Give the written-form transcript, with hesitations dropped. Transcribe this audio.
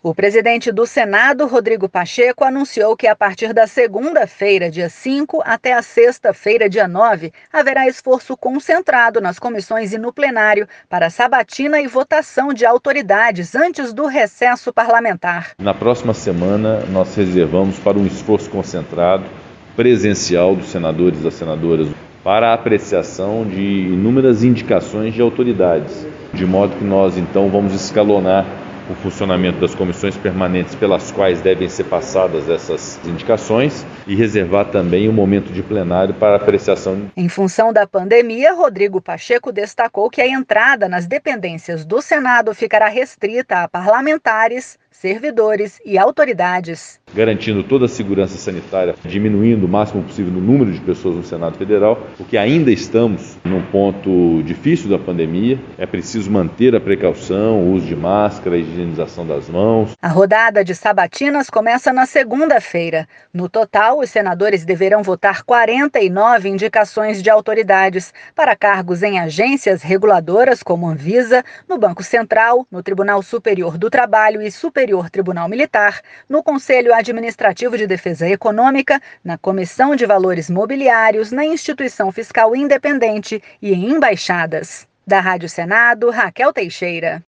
O presidente do Senado, Rodrigo Pacheco, anunciou que a partir da segunda-feira, dia 5, até a sexta-feira, dia 9, haverá esforço concentrado nas comissões e no plenário para sabatina e votação de autoridades antes do recesso parlamentar. Na próxima semana, nós reservamos para um esforço concentrado, presencial dos senadores e das senadoras, para a apreciação de inúmeras indicações de autoridades, de modo que nós, então, vamos escalonar o funcionamento das comissões permanentes pelas quais devem ser passadas essas indicações e reservar também um momento de plenário para apreciação. Em função da pandemia, Rodrigo Pacheco destacou que a entrada nas dependências do Senado ficará restrita a parlamentares, servidores e autoridades. Garantindo toda a segurança sanitária, diminuindo o máximo possível o número de pessoas no Senado Federal, porque ainda estamos num ponto difícil da pandemia, é preciso manter a precaução, o uso de máscara, a higienização das mãos. A rodada de sabatinas começa na segunda-feira. No total, os senadores deverão votar 49 indicações de autoridades para cargos em agências reguladoras como Anvisa, no Banco Central, no Tribunal Superior do Trabalho e Superior Tribunal Militar, no Conselho Administrativo de Defesa Econômica, na Comissão de Valores Mobiliários, na Instituição Fiscal Independente e em embaixadas. Da Rádio Senado, Raquel Teixeira.